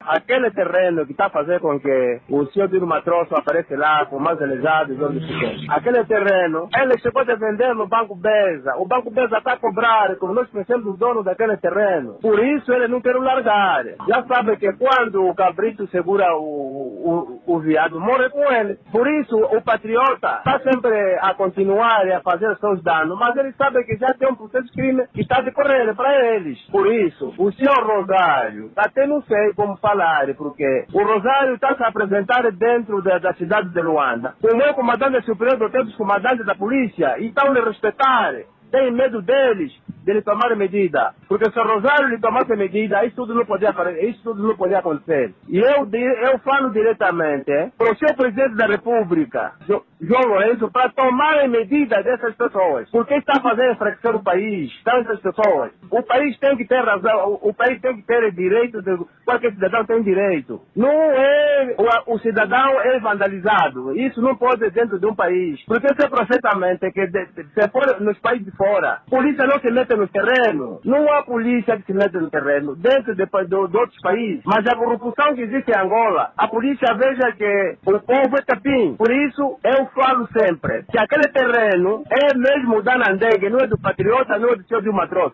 aquele terreno que está a fazer com que o senhor Dilma Trouxe apareça lá com mais elejados, aquele terreno, ele chegou a vender no Banco Beza. O Banco Beza está a cobrar, como nós conhecemos o dono daquele terreno. Por isso ele não quer largar. Já sabe que quando o cabrito segura o viado, morre com ele. Por isso o patriota está sempre a continuar a fazer seus danos, mas ele sabe que já tem um processo de crime que está a decorrer para eles. Por isso, o senhor Rosário, até não sei como falar, porque o Rosário está se apresentar dentro da cidade de Luanda. Como é o comandante superior do tempo dos comandantes da polícia, e estão a respeitar. Tem medo deles, de ele tomar medida. Porque se o Rosário lhe tomasse medida, isso tudo não podia acontecer. E eu falo diretamente para o seu presidente da República, João Lourenço, para tomar medida dessas pessoas. Porque está fazendo enfraquecer o país, tantas pessoas. O país tem que ter razão, o país tem que ter direito, qualquer cidadão tem direito. Não é o cidadão é vandalizado. Isso não pode ser dentro de um país. Porque eu sei perfeitamente que se for nos países de fora, a polícia não se mete no terreno. Não há polícia que se mete no terreno dentro de outros países. Mas a corrupção que existe em Angola, a polícia veja que o povo é capim. Por isso, eu falo sempre que aquele terreno é mesmo da Nandengue, não é do patriota, não é do senhor Dilma Trouxe.